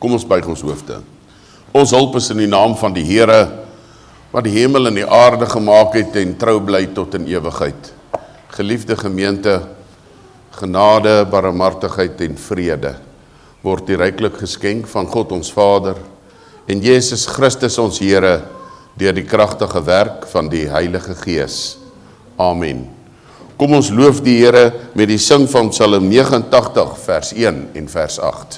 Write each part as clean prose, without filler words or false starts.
Kom ons buig ons hoofde. Ons hulp is in die naam van die Here, wat die hemel en die aarde gemaak het en trou bly tot in ewigheid. Geliefde gemeente, genade, barmhartigheid en vrede word die ryklik geskenk van God ons Vader en Jesus Christus ons Here deur die kragtige werk van die Heilige Gees. Amen. Kom ons loof die Here met die sing van Psalm 89 vers 1 en vers 8.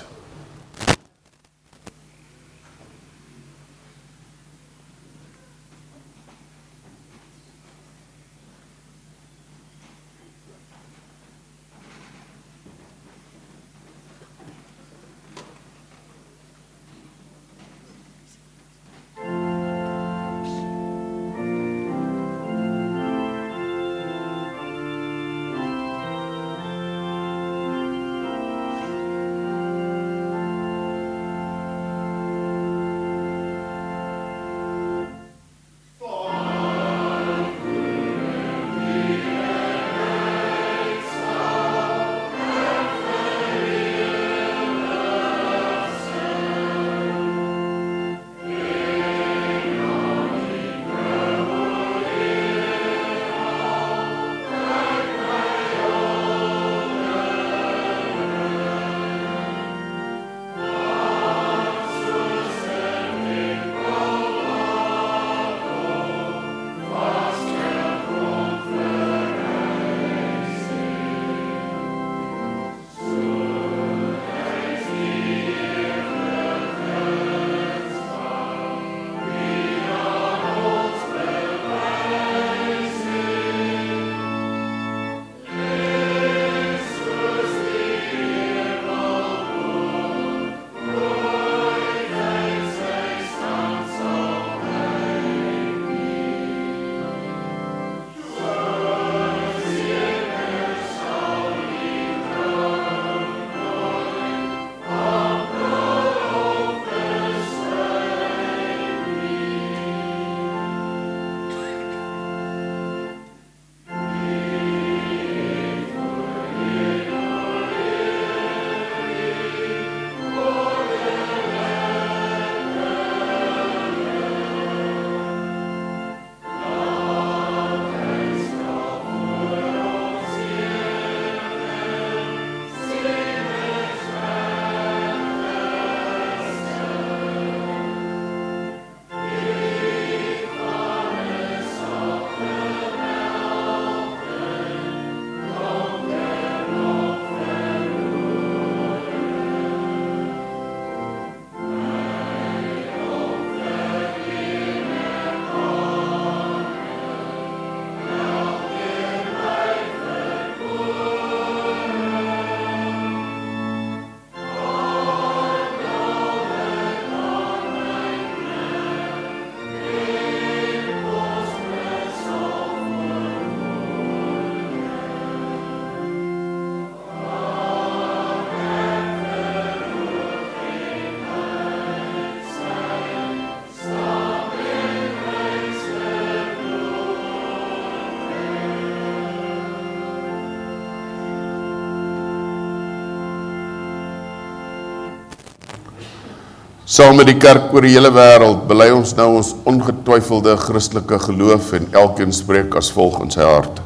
Saam met die kerk oor die hele wêreld bely ons nou ons ongetwyfelde Christelike geloof en elkeen spreek as volg in sy hart.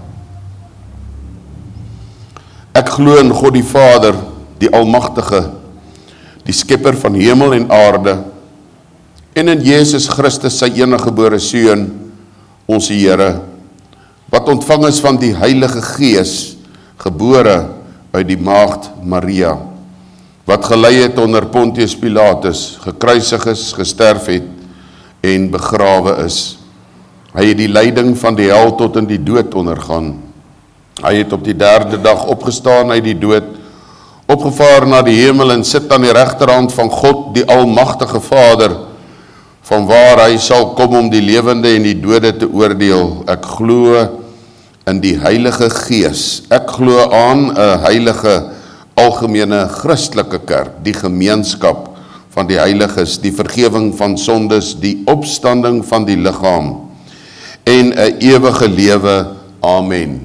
Ek glo in God die Vader, die Almagtige, die skepper van hemel en aarde, en in Jesus Christus sy eniggebore Seun, ons Here, wat ontvang is van die Heilige Gees, gebore uit die maagd Maria, wat gelei het onder Pontius Pilatus, gekruisig is, gesterf het en begrawe is. Hy het die lyding van die hel tot in die dood ondergaan. Hy het op die 3de dag opgestaan uit die dood, opgevaar na die hemel en sit aan die regterhand van God, die Almagtige Vader, van waar hy sal kom om die lewende en die dode te oordeel. Ek glo in die Heilige Gees. Ek glo aan 'n heilige algemene Christelike kerk, die gemeenskap van die heiliges, die vergewing van sondes, die opstanding van die liggaam en 'n ewige lewe. Amen.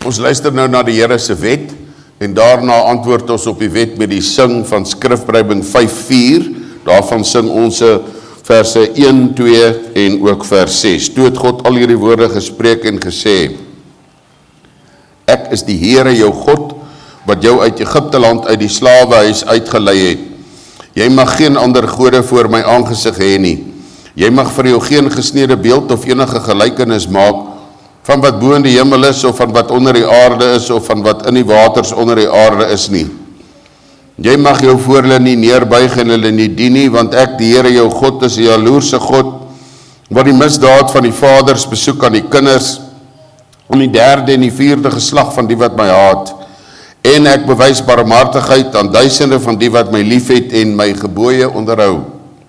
Ons luister nou na die Here se wet en daarna antwoord ons op die wet met die sing van Skrifbybel 5:4. Daarvan sing ons verse 1, 2 en ook vers 6. Toe het God al hierdie woorde gespreek en gesê: Ek is die Here jou God wat jou uit Egipte land uit die slawehuis uitgelei het. Jy mag geen ander gode voor my aangesig hê nie. Jy mag vir jou geen gesneede beeld of enige gelykenis maak van wat bo in die hemel is of van wat onder die aarde is of van wat in die waters onder die aarde is nie. Jy mag jou voor hulle nie neerbuig en hulle nie dien nie, want ek, die Here jou God, is 'n jaloerse God, wat die misdaad van die vaders besoek aan die kinders, aan die 3de en die 4de geslag van die wat my haat. En ek bewys barmhartigheid aan duisende van die wat my liefhet en my gebooie onderhou.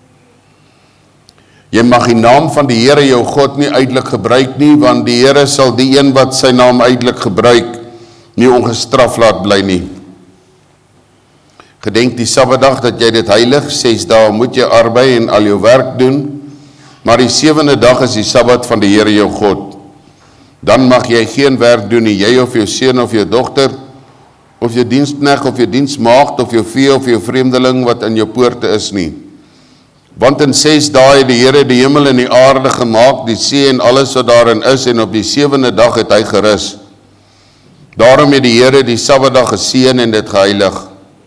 Jy mag die naam van die Here jou God nie uitelik gebruik nie, want die Here sal die een wat sy naam uitelik gebruik, nie ongestraf laat bly nie. Gedenk die Sabbatdag dat jy dit heilig, 6 dae moet jy arbei en al jou werk doen, maar die 7de dag is die Sabbat van die Here jou God. Dan mag jy geen werk doen nie, jy of jou seun of jou dogter, of jou diensknegt of jou diensmaagd of jou vee of jou vreemdeling wat in jou poorte is nie. Want in 6 dae het die Here die hemel en die aarde gemaak, die see en alles wat daarin is, en op die 7de dag het hy gerus. Daarom het die Here die Sabbatdag geseën en dit geheilig.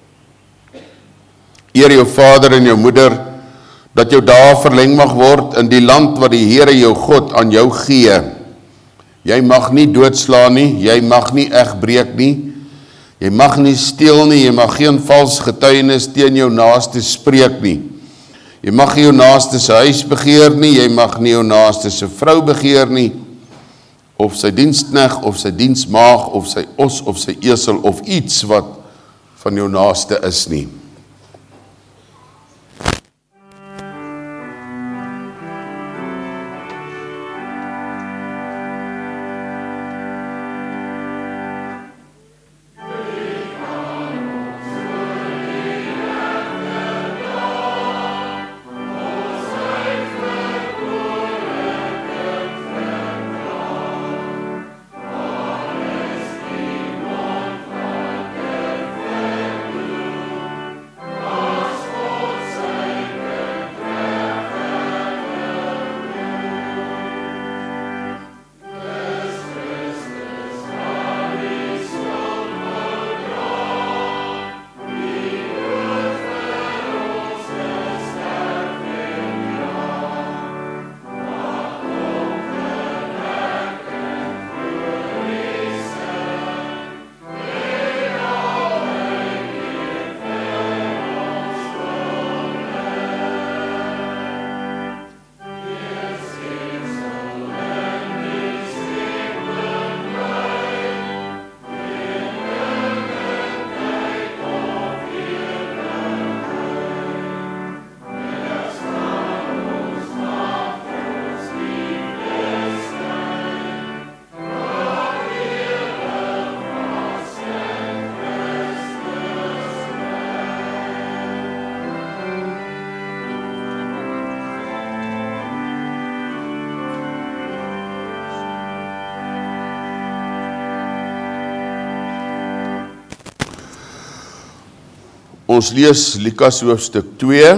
Eer jou vader en jou moeder, dat jou dae verleng mag word in die land wat die Here jou God aan jou gee. Jy mag nie doodslaan nie, jy mag nie egbreek nie, jy mag nie steel nie, jy mag geen vals getuienis teen jou naaste spreek nie. Jy mag nie jou naaste se huis begeer nie, jy mag nie jou naaste se vrou begeer nie, of sy diensknegt, of sy diensmaag, of sy os, of sy esel, of iets wat van jou naaste is nie. Ons lees Lukas hoofstuk 2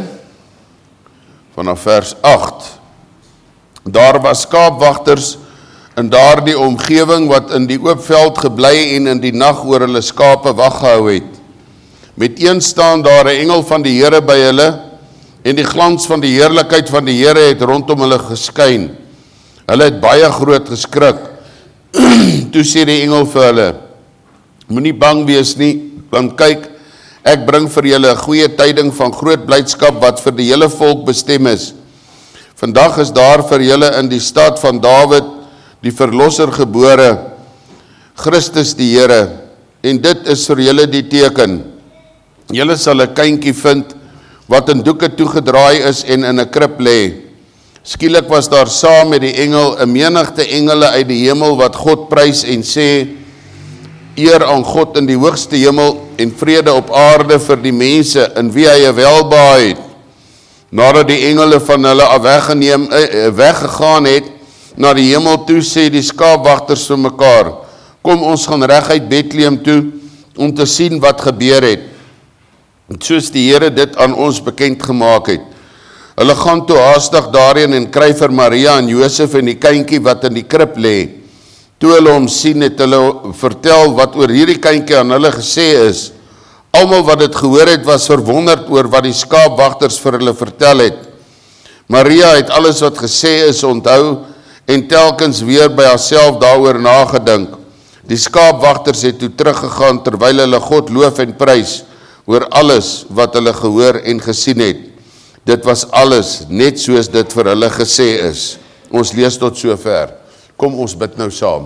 vanaf vers 8. Daar was skaapwagters in daardie omgewing wat in die oop veld gebly en in die nag oor hulle skape wag gehou het. Met een staan daar 'n engel van die Here by hulle en die glans van die heerlikheid van die Here het rondom hulle geskyn. Hulle het baie groot geskrik. Toe sê die engel vir hulle: Moenie bang wees nie, want kyk, ek bring vir julle 'n goeie tyding van groot blydskap wat vir die hele volk bestem is. Vandag is daar vir julle in die stad van Dawid die verlosser gebore, Christus die Here, en dit is vir julle die teken. Julle sal 'n kindjie vind wat in doeke toegedraai is en in 'n krib lê. Skielik was daar saam met die engel 'n menigte engele uit die hemel wat God prys en sê: Eer aan God in die hoogste hemel en vrede op aarde vir die mense in wie hy 'n welbehae het. Nadat die engele van hulle weggegaan het na die hemel toe, sê die skaapwagters vir mekaar: Kom, ons gaan reguit Bethlehem toe, om te sien wat gebeur het. En soos die Here dit aan ons bekend gemaak het. Hulle gaan toe haastig daarheen en kry vir Maria en Josef en die kindjie wat in die krib lê. Toe hulle hom sien, het hulle vertel wat oor hierdie kindjie aan hulle gesê is. Almal wat dit gehoor het, was verwonderd oor wat die skaapwagters vir hulle vertel het. Maria het alles wat gesê is onthou en telkens weer by haarself daaroor nagedink. Die skaapwagters het toe teruggegaan terwyl hulle God loof en prys oor alles wat hulle gehoor en gesien het. Dit was alles net soos dit vir hulle gesê is. Ons lees tot sover. Kom, ons bid nou saam.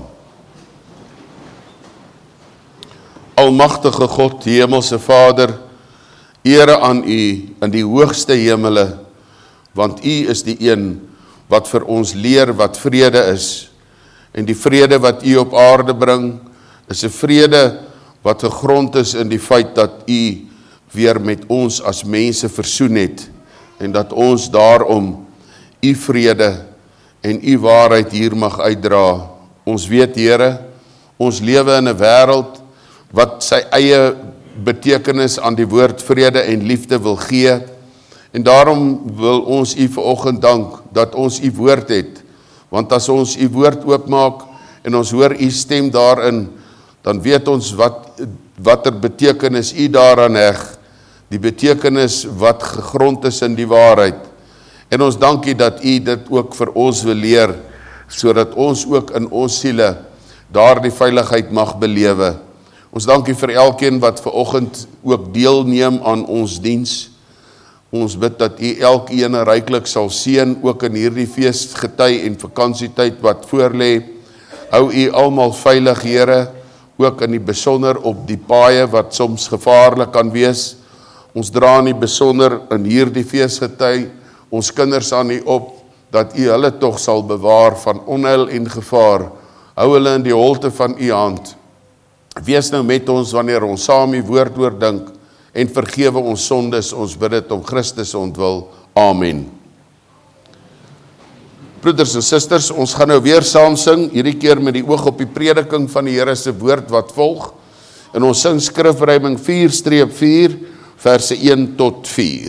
Almagtige God, die hemelse Vader, ere aan U in die hoogste hemele, want U is die een wat vir ons leer wat vrede is. En die vrede wat U op aarde bring, is 'n vrede wat gegrond is in die feit dat U weer met ons as mense versoen het, en dat ons daarom U vrede en U waarheid hier mag uitdra. Ons weet, Here, ons lewe in 'n wêreld wat sy eie betekenis aan die woord vrede en liefde wil gee, en daarom wil ons U vanoggend dank dat ons U woord het, want as ons U woord oopmaak en ons hoor U stem daarin, dan weet ons watter betekenis U daaraan heg, die betekenis wat gegrond is in die waarheid. En ons dank U dat U dit ook vir ons wil leer, sodat ons ook in ons siele daardie veiligheid mag belewe. Ons dank U vir elkeen wat vanoggend ook deelneem aan ons diens. Ons bid dat U elkeen ryklik sal seën, ook in hierdie feesgety en vakansietyd wat voorlê. Hou U almal veilig, Here, ook in die besonder op die paaie wat soms gevaarlik kan wees. Ons dra in die besonder in hierdie feesgety ons kinders aan U op, dat U hulle tog sal bewaar van onheil en gevaar. Hou hulle in die holte van U hand. Wees nou met ons wanneer ons saam U woord oordink, en vergewe ons sondes, ons bid dit om Christus ontwil. Amen. Broeders en susters, ons gaan nou weer saam sing, hierdie keer met die oog op die prediking van die Here se woord wat volg. En ons sing skrifryming 4-4, verse 1 tot 4.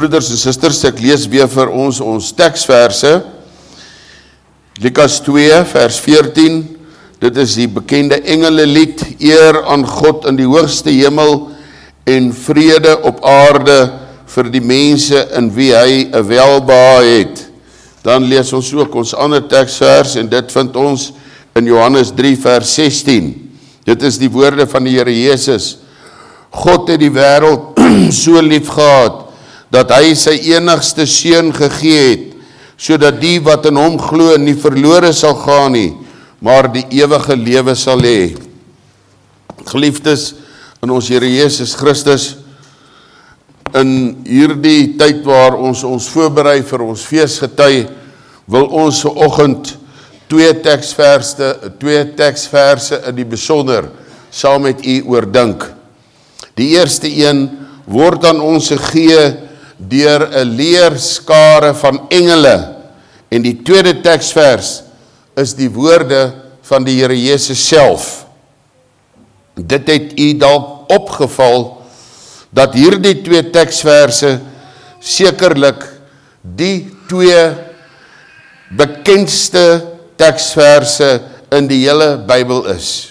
Broeders en susters, ek lees weer vir ons teksverse. Lukas 2 vers 14, dit is die bekende engelelied, eer aan God in die hoogste hemel en vrede op aarde vir die mense in wie hy 'n welbehae het. Dan lees ons ook ons ander teksvers en dit vind ons in Johannes 3 vers 16. Dit is die woorde van die Here Jesus. God het die wêreld so lief gehad dat hy sy enigste seun gegee het, sodat die wat in hom glo nie verlore sal gaan nie, maar die ewige lewe sal hê. Geliefdes in ons Here Jesus Christus, in hierdie tyd waar ons voorberei vir ons feesgety, wil ons vanoggend twee teksverse in die besonder saam met u oordink. Die eerste een word aan ons gegee deur 'n leerskare van engele en die tweede teksvers is die woorde van die Here Jesus self. Dit het u dalk opgeval dat hierdie twee teksverse sekerlik die twee bekendste teksverse in die hele Bybel is.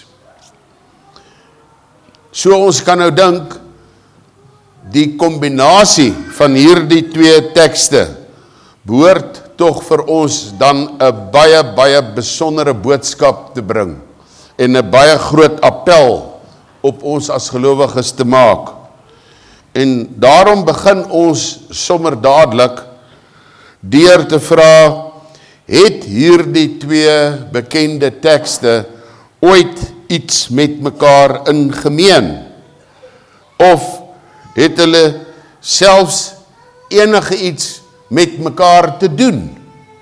So ons kan nou dink, die kombinasie van hierdie twee tekste behoort tog vir ons dan 'n baie besondere boodskap te bring en 'n baie groot appel op ons as gelowiges te maak. En daarom begin ons sommer dadelik deur te vra, het hierdie twee bekende tekste ooit iets met mekaar in gemeen? Of het hulle selfs enige iets met mekaar te doen?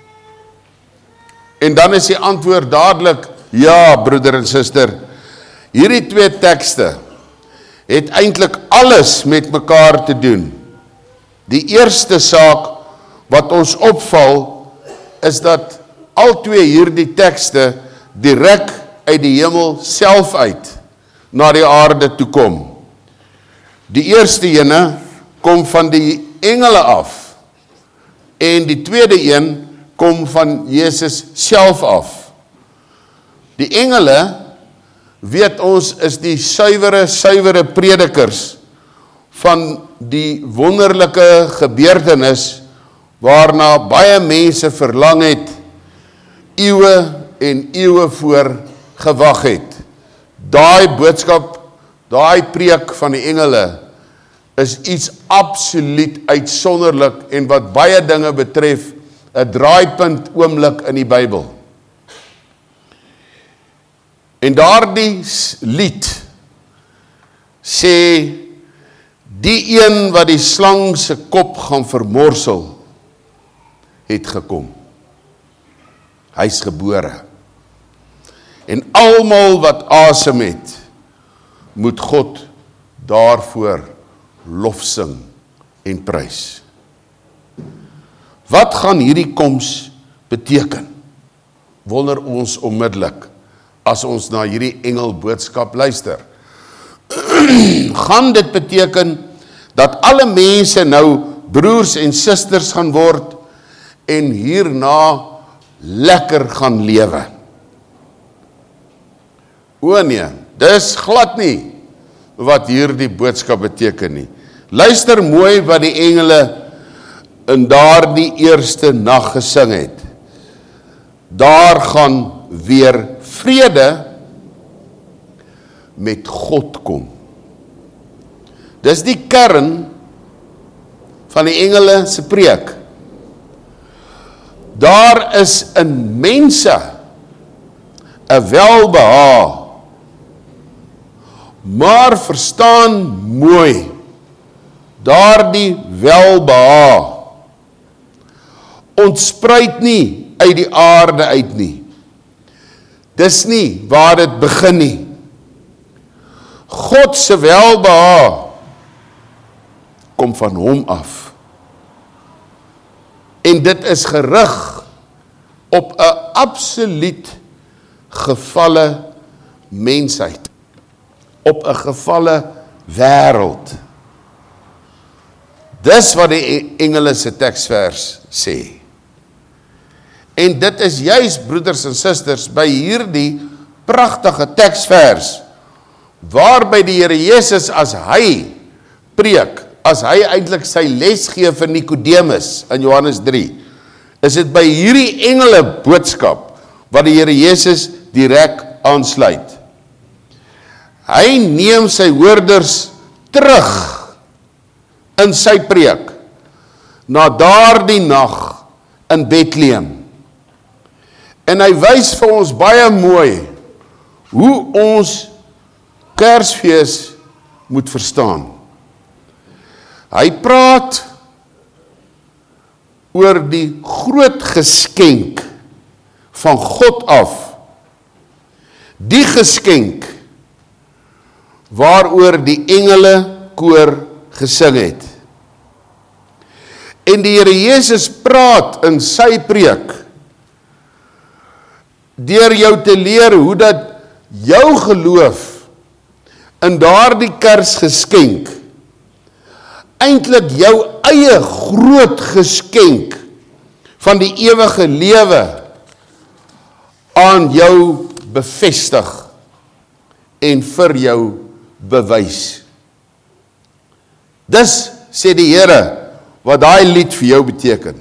En dan is die antwoord dadelik, ja, broeder en suster, hierdie twee tekste het eintlik alles met mekaar te doen. Die eerste saak wat ons opval, is dat al twee hierdie tekste direk uit die hemel self uit na die aarde toe kom. Die eerste ene kom van die engele af en die tweede een kom van Jesus self af. Die engele, weet ons, is die suiwere predikers van die wonderlike gebeurtenis waarna baie mense verlang het, eeue en eeue voor gewag het. Daai boodskap, daai preek van die engele is iets absoluut uitsonderlik en wat baie dinge betref 'n draaipunt oomblik in die Bybel. En daardie lied sê, die een wat die slang se kop gaan vermorsel, het gekom. Hy's gebore. En almal wat asem het, moet God daarvoor lof sing en prys. Wat gaan hierdie koms beteken? Wonder ons onmiddellik as ons na hierdie engelboodskap luister. Gaan dit beteken dat alle mense nou broers en susters gaan word en hierna lekker gaan lewe? O nee, dis glad nie wat hierdie boodskap beteken nie. Luister mooi wat die engele in daardie eerste nag gesing het. Daar gaan weer vrede met God kom. Dis die kern van die engele se preek. Daar is in mense 'n welbehae. Maar verstaan mooi, daardie welbehae ontspruit nie uit die aarde uit nie. Dis nie waar dit begin nie. God se welbehae kom van hom af. En dit is gerig op 'n absoluut gevalle mensheid. Op 'n gevalle wêreld. Dis wat die engele se teksvers sê. En dit is juist, broeders en susters, by hierdie pragtige teksvers, waarby die Here Jesus, as hy preek, as hy eintlik sy les gee vir Nikodemus in Johannes 3, is dit by hierdie engele boodskap wat die Here Jesus direk aansluit. Hy neem sy hoorders terug in sy preek na daardie nag in Bethlehem. En hy wys vir ons baie mooi hoe ons Kersfees moet verstaan. Hy praat oor die groot geskenk van God af. Die geskenk waaroor die engele koor gesing het. En die Here Jesus praat in sy preek deur jou te leer hoe dat jou geloof in daardie Kersgeskenk eintlik jou eie groot geskenk van die ewige lewe aan jou bevestig en vir jou bewys. Dis, sê die Here, wat daai lied vir jou beteken.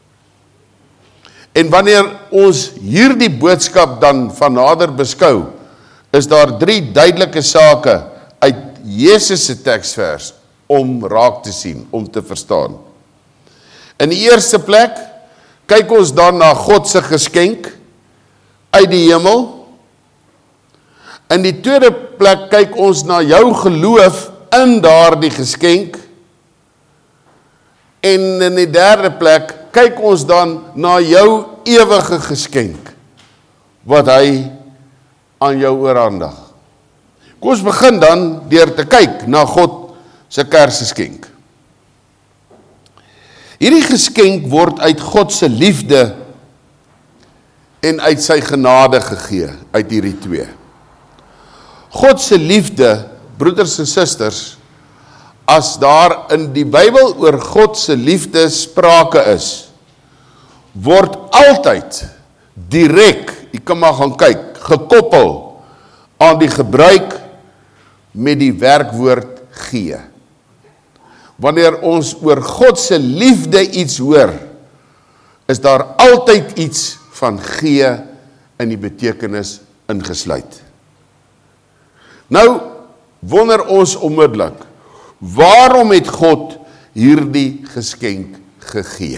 En wanneer ons hierdie boodskap dan van nader beskou, is daar 3 duidelike sake uit Jesus se teksvers om raak te sien, om te verstaan. In die eerste plek, kyk ons dan na God se geskenk uit die hemel. In die tweede plek kyk ons na jou geloof in daardie geskenk. En in die derde plek kyk ons dan na jou ewige geskenk wat hy aan jou oorhandig. Kom ons begin dan deur te kyk na God se Kersgeskenk. Hierdie geskenk word uit God se liefde en uit sy genade gegee, uit hierdie 2. God se liefde, broeders en susters, as daar in die Bybel oor God se liefde sprake is, word altyd direk, jy kan maar gaan kyk, gekoppel aan die gebruik met die werkwoord gee. Wanneer ons oor God se liefde iets hoor, is daar altyd iets van gee in die betekenis ingesluit. Nou wonder ons onmiddellik, waarom het God hierdie geskenk gegee?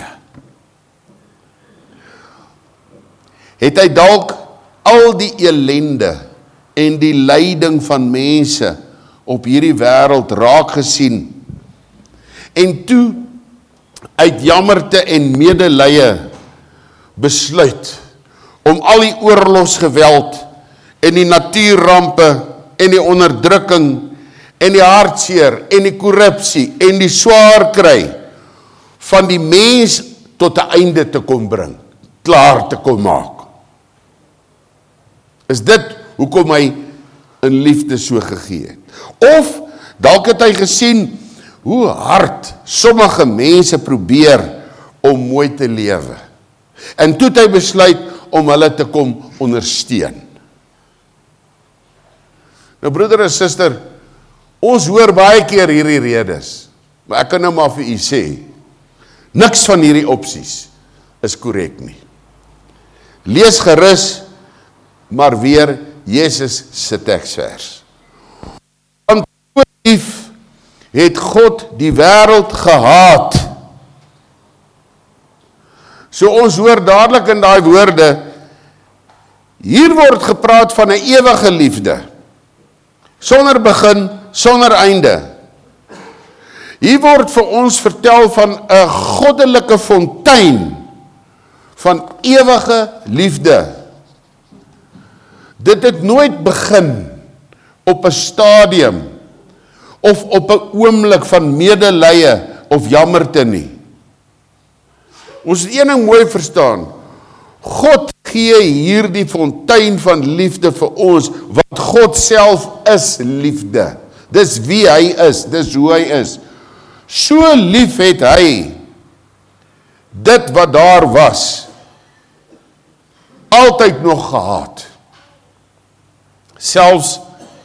Het hy dalk al die elende en die lyding van mense op hierdie wêreld raak gesien en toe uit jammerte en medelee besluit om al die oorlogsgeweld en die natuurrampe en die onderdrukking en die hartseer en die korrupsie en die swaar kry van die mens tot 'n einde te kom bring, klaar te kom maak. Is dit hoekom hy in liefde so gegee het? Of dalk het hy gesien hoe hard sommige mense probeer om mooi te lewe. En toe het hy besluit om hulle te kom ondersteun. Nou broeder en suster, ons hoor baie keer hierdie redes, maar ek kan nou maar vir u sê, niks van hierdie opsies is korrek nie. Lees gerus maar weer Jesus se teksvers. Want so lief het God die wêreld gehaat. So ons hoor dadelik in daai woorde, hier word gepraat van 'n ewige liefde, sonder begin, sonder einde. Hier word vir ons vertel van 'n goddelike fontein van ewige liefde. Dit het nooit begin op 'n stadium of op 'n oomblik van medelee of jammerte nie. Ons moet een ding mooi verstaan. God gee hierdie fontein van liefde vir ons, want God self is liefde. Dis wie hy is, dis hoe hy is. So lief het hy dit wat daar was, altyd nog gehaat. Selfs,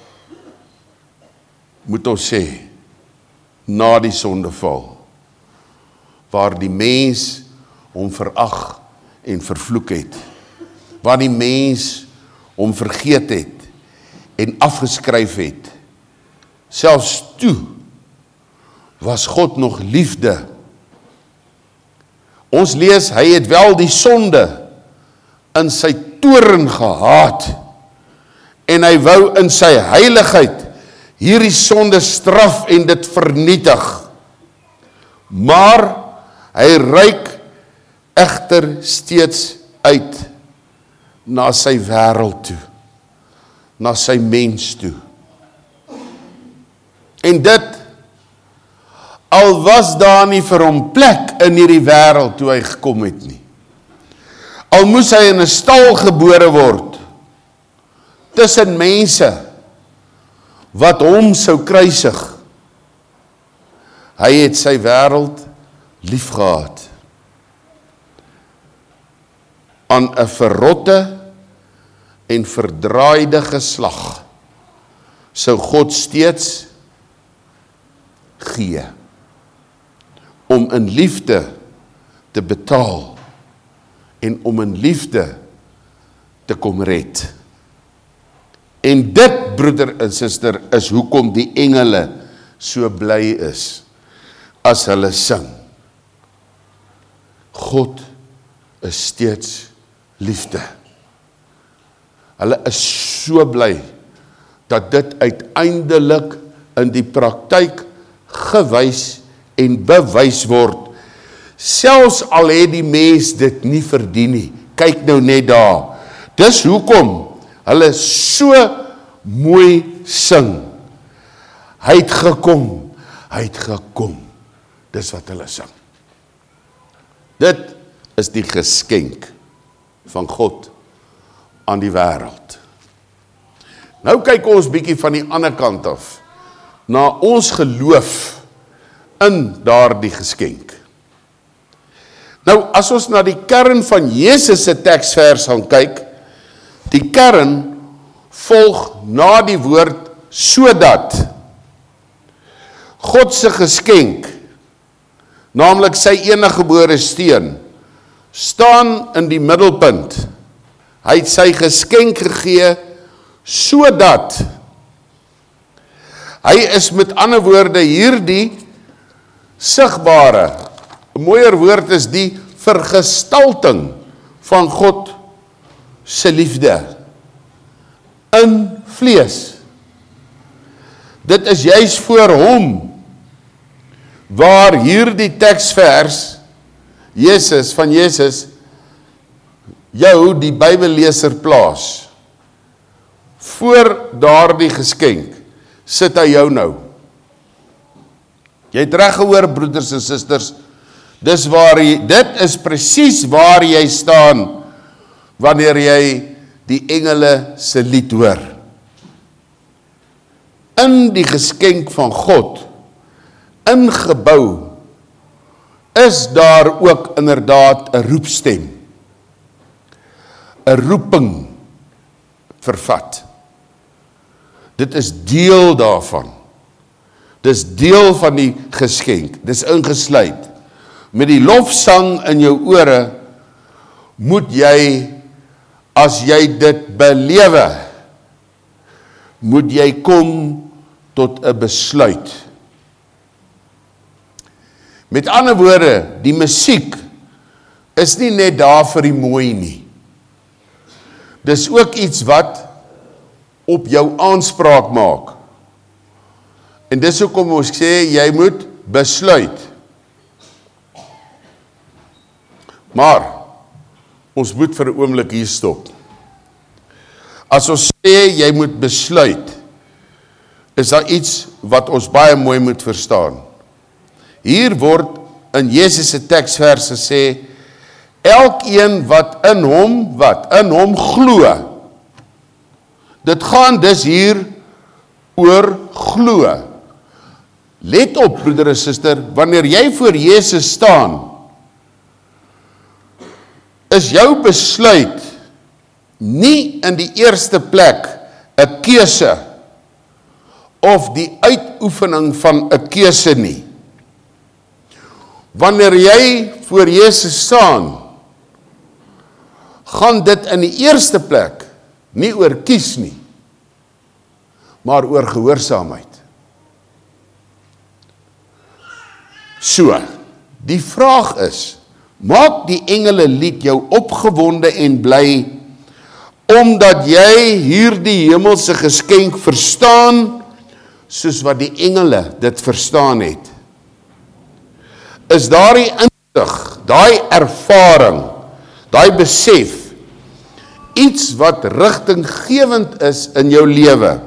moet ons sê, na die sondeval, waar die mens hom verag en vervloek het, waar die mens hom vergeet het en afgeskryf het, selfs toe was God nog liefde. Ons lees, hy het wel die sonde in sy toorn gehaat, en hy wou in sy heiligheid hierdie sonde straf en dit vernietig. Maar hy reik egter steeds uit na sy wêreld toe, na sy mens toe. En dit, al was daar nie vir hom plek in hierdie wêreld toe hy gekom het nie. Al moes hy in 'n stal gebore word, tussen mense wat hom sou kruisig. Hy het sy wêreld liefgehad. Aan 'n verrotte en verdraaide geslag sou God steeds gee, om in liefde te betaal en om in liefde te kom red. En dit, broeder en suster, is hoekom die engele so bly is as hulle sing. God is steeds liefde. Hulle is so bly dat dit uiteindelik in die praktyk gewys en bewys word, selfs al het die mens dit nie verdien nie. Kyk nou net daar. Dis hoekom hulle so mooi sing. Hy het gekom, hy het gekom. Dis wat hulle sing. Dit is die geskenk van God aan die wêreld. Nou kyk ons bietjie van die ander kant af, na ons geloof in daardie geskenk. Nou, as ons na die kern van Jesus se teksvers gaan kyk, die kern volg na die woord sodat. God se geskenk, naamlik sy eniggebore seun, staan in die middelpunt. Hy het sy geskenk gegee sodat. Hy is met ander woorde hierdie sigbare, 'n mooier woord is die vergestalting van God se liefde in vlees. Dit is juis voor hom waar hierdie teksvers van Jesus jou die Bybelleser plaas. Voor daardie geskenk sit hy jou nou. Jy het reg gehoor, broeders en susters, dit is presies waar jy staan wanneer jy die engele se lied hoor. In die geskenk van God, ingebou, is daar ook inderdaad 'n roepstem, 'n roeping vervat. Dit is deel daarvan. Dis deel van die geskenk. Dis ingesluit. Met die lofsang in jou ore moet jy, as jy dit belewe, moet jy kom tot 'n besluit. Met ander woorde, die musiek is nie net daar vir die mooi nie. Dis ook iets wat op jou aanspraak maak. En dis hoekom ons sê, jy moet besluit. Maar, ons moet vir 'n oomblik hier stop. As ons sê, jy moet besluit, is daar iets wat ons baie mooi moet verstaan. Hier word in Jesus se teksvers gesê, elkeen wat in hom glo. Dit gaan dus hier oor glo. Let op, broeder en suster, wanneer jy voor Jesus staan, is jou besluit nie in die eerste plek 'n keuse of die uitoefening van 'n keuse nie. Wanneer jy voor Jesus staan, gaan dit in die eerste plek nie oor kies nie, maar oor gehoorsaamheid. So, die vraag is, maak die engele lied jou opgewonde en bly, omdat jy hierdie hemelse geskenk verstaan, soos wat die engele dit verstaan het. Is daardie insig, daai ervaring, daai besef, iets wat rigtinggewend is in jou lewe.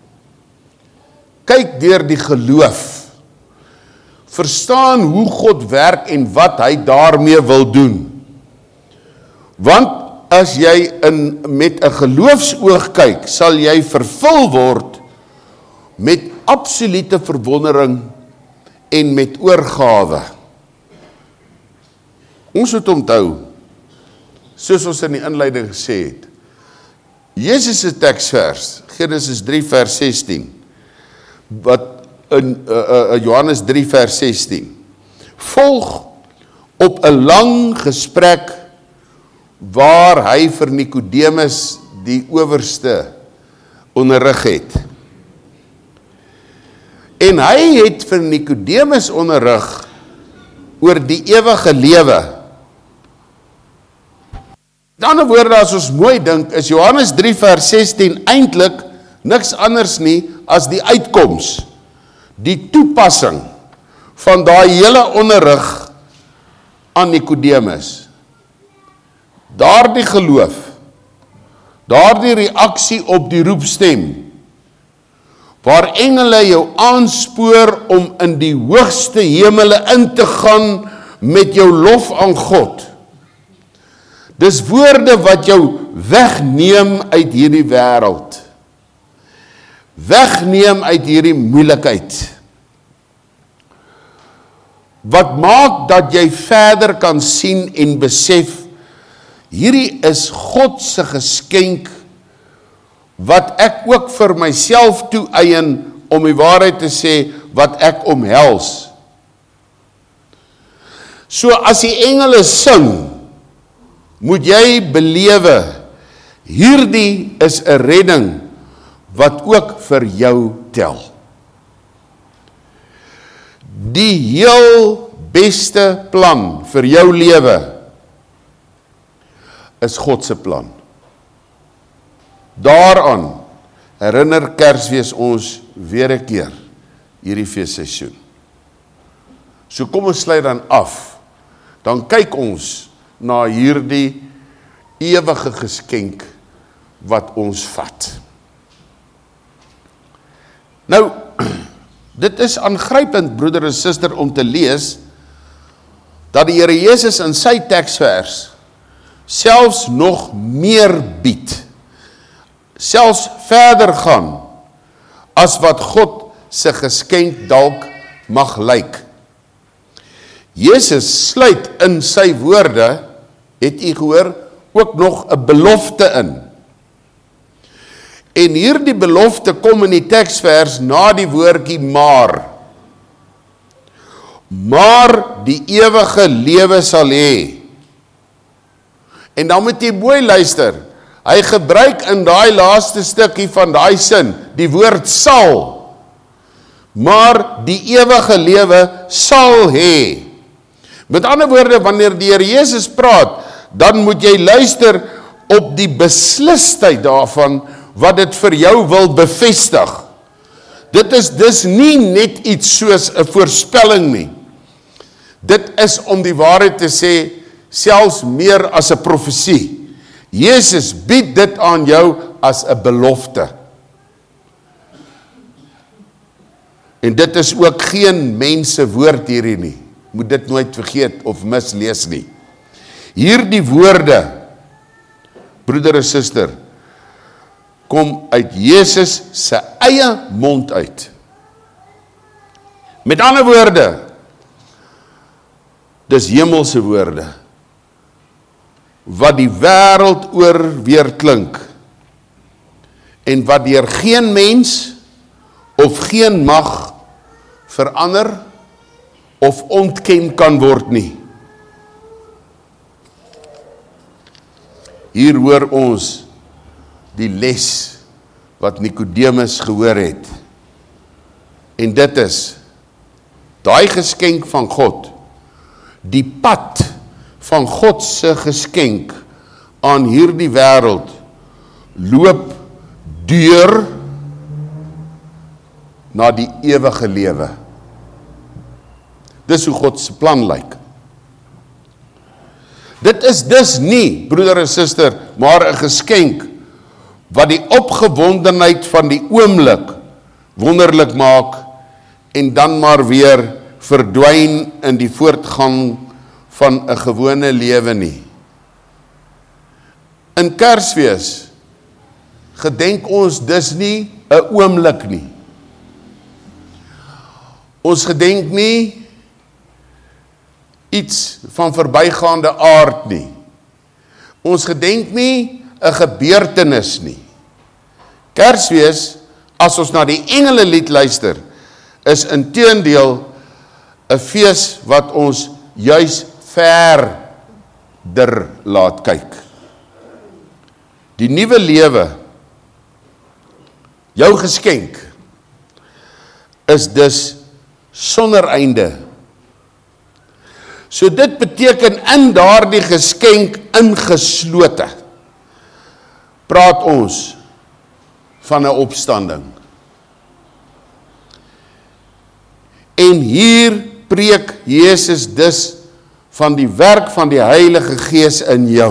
Kyk deur die geloof. Verstaan hoe God werk en wat hy daarmee wil doen. Want as jy met 'n geloofsoog kyk, sal jy vervul word met absolute verwondering en met oorgawe. Ons moet onthou, soos ons in die inleiding gesê het, Jesus se teksvers, Genesis 3 vers 16, wat in Johannes 3 vers 16, volg op 'n lang gesprek waar hy vir Nikodemus die owerste onderrig het. En hy het vir Nikodemus onderrig oor die ewige lewe. Met ander woorde, as ons mooi dink, is Johannes 3 vers 16 eintlik niks anders nie as die uitkoms, die toepassing van daai hele onderrig aan Nikodemus. Daardie geloof, daardie reaksie op die roepstem, waar engele jou aanspoor om in die hoogste hemele in te gaan met jou lof aan God. Dis woorde wat jou wegneem uit hierdie wêreld. Wegneem uit hierdie moeilikheid. Wat maak dat jy verder kan sien en besef, hierdie is God se geskenk, wat ek ook vir myself toeëien, om die waarheid te sê, wat ek omhels. So as die engele sing, moet jy belewe, hierdie is 'n redding, wat ook vir jou tel. Die heel beste plan vir jou lewe is God se plan. Daaraan herinner Kersfees ons weer 'n keer hierdie feesseisoen. So kom ons sluit dan af. Dan kyk ons na hierdie ewige geskenk wat ons vat. Nou, dit is aangrypend, broeder en suster, om te lees dat die Here Jesus in sy teksvers selfs nog meer bied, selfs verder gaan as wat God se geskenk dalk mag lyk. Jesus sluit in sy woorde, het u gehoor, ook nog 'n belofte in. En hierdie belofte kom in die teksvers na die woordjie maar. Maar die ewige lewe sal hê. En dan moet jy mooi luister. Hy gebruik in daai laaste stukkie van daai sin die woord sal. Maar die ewige lewe sal hê. Met ander woorde, wanneer die Here Jesus praat, dan moet jy luister op die beslisheid daarvan wat dit vir jou wil bevestig. Dit is dus nie net iets soos 'n voorspelling nie. Dit is, om die waarheid te sê, selfs meer as 'n profesie. Jesus bied dit aan jou as 'n belofte. En dit is ook geen mense woord hierdie nie. Moet dit nooit vergeet of mislees nie. Hierdie woorde, broeder en suster, kom uit Jesus se eie mond uit. Met ander woorde, dis hemelse woorde, wat die wêreld oor weer klink, en wat deur geen mens of geen mag verander of ontken kan word nie. Hier hoor ons die les wat Nikodemus gehoor het. En dit is, daai geskenk van God, die pad van God se geskenk aan hierdie wêreld, loop deur na die ewige lewe. Dis hoe God se plan lyk. Dit is dus nie, broeder en suster, maar 'n geskenk wat die opgewondenheid van die oomblik wonderlik maak en dan maar weer verdwyn in die voortgang van 'n gewone lewe nie. In Kersfees gedenk ons dus nie 'n oomblik nie. Ons gedenk nie iets van verbygaande aard nie. Ons gedenk nie 'n gebeurtenis nie. Kersfees, as ons na die engelelied luister, is inteendeel 'n fees wat ons juis verder laat kyk. Die nuwe lewe, jou geskenk, is dus sonder einde. So dit beteken in daardie geskenk ingeslote, praat ons van 'n opstanding. En hier preek Jesus dus van die werk van die Heilige Gees in jou.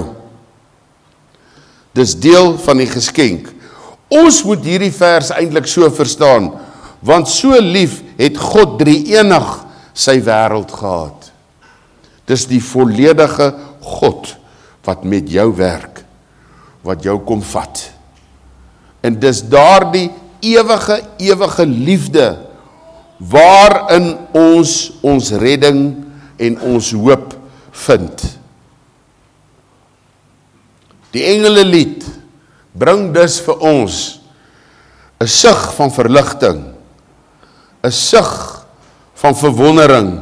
Dis deel van die geskenk. Ons moet hierdie vers eintlik so verstaan, want so lief het God drie-enig sy wêreld gehad. Dis die volledige God wat met jou werk, wat jou kom vat. En dis daardie ewige liefde waarin ons redding en ons hoop vind. Die engelelied bring dus vir ons 'n sig van verligting, 'n sig van verwondering,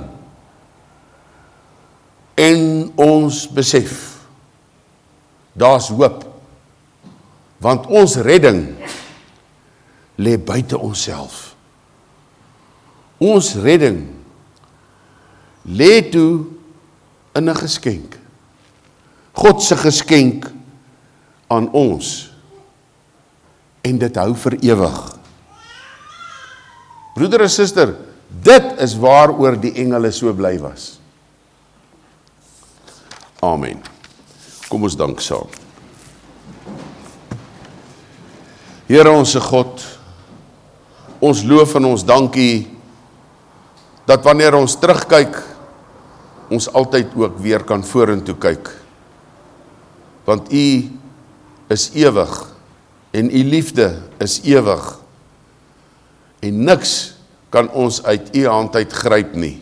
en ons besef, daar's hoop, want ons redding lê buite onsself. Ons redding lê toe in 'n geskenk. God se geskenk aan ons, en dit hou vir ewig. Broeder en suster, dit is waaroor die engele so bly was. Amen. Kom ons dank saam. Here onse God, ons loof en ons dankie, dat wanneer ons terugkyk, ons altyd ook weer kan vorentoe kyk. Want U is ewig, en U liefde is ewig, en niks kan ons uit U hand uit gryp nie.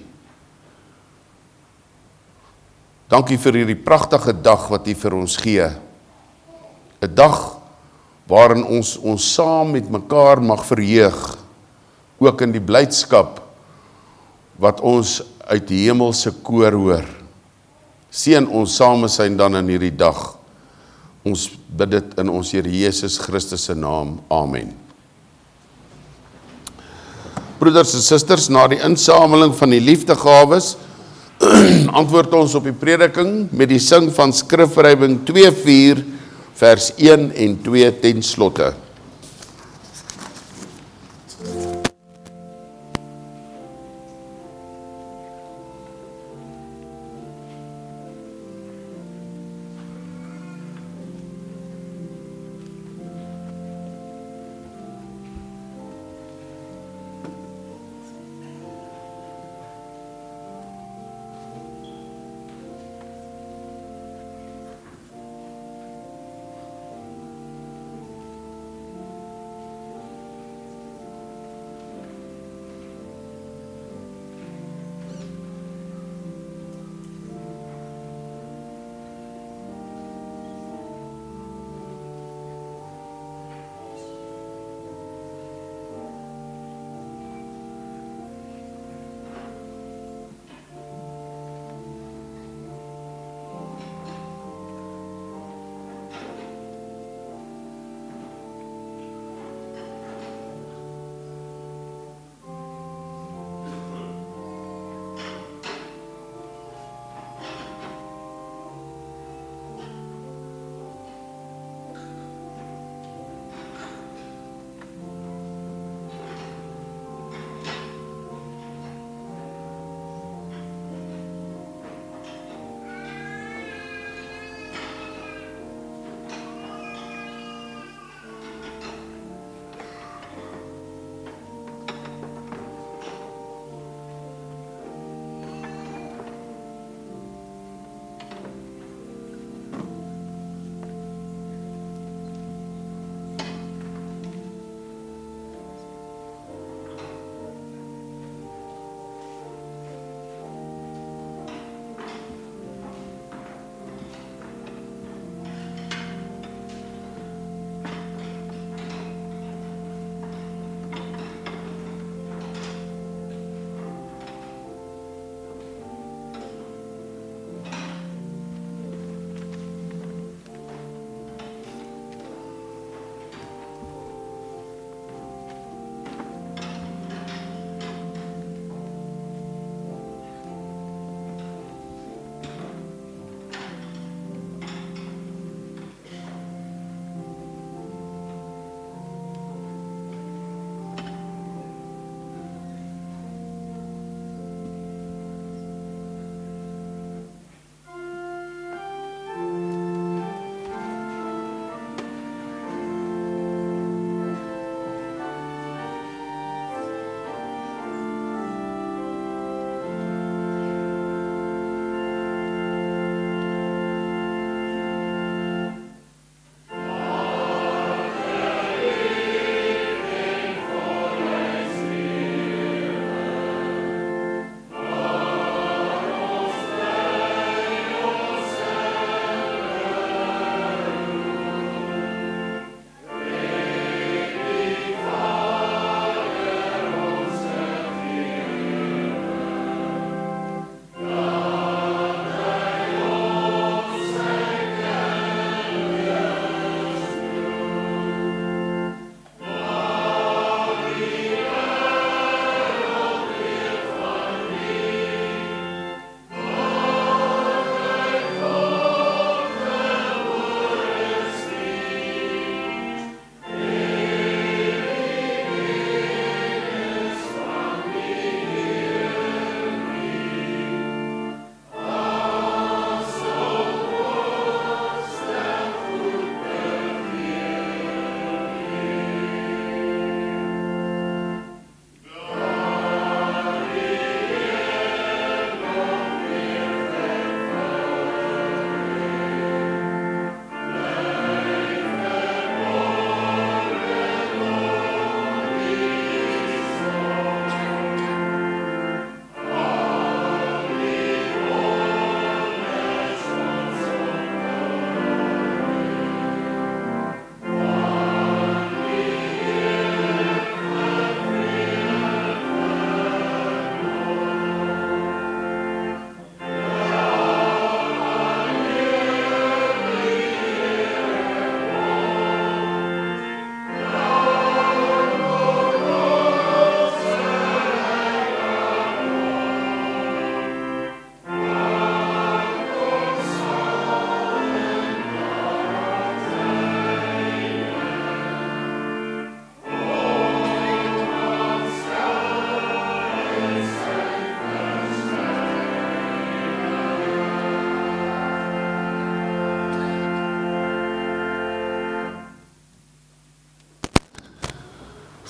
Dankie vir hierdie pragtige dag wat U vir ons gee. 'n Dag waarin ons saam met mekaar mag verheug, ook in die blydskap wat ons uit die hemelse koor hoor. Seën ons samesyn dan in hierdie dag. Ons bid dit in ons Here Jesus Christus se naam. Amen. Broeders en susters, na die insameling van die liefdegawes, antwoord ons op die prediking met die sing van Skrifrywing 2:4, vers 1 en 2 ten slotte.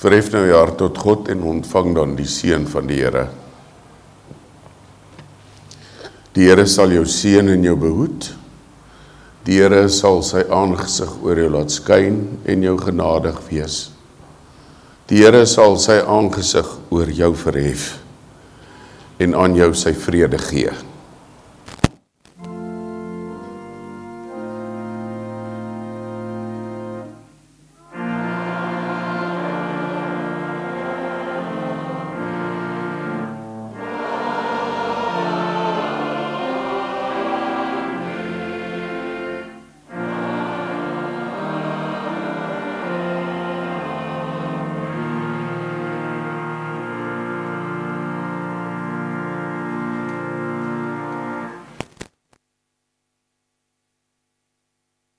Verhef nou jou hart tot God en ontvang dan die seën van die Here. Die Here sal jou seën en jou behoed. Die Here sal sy aangesig oor jou laat skyn en jou genadig wees. Die Here sal sy aangesig oor jou verhef en aan jou sy vrede gee.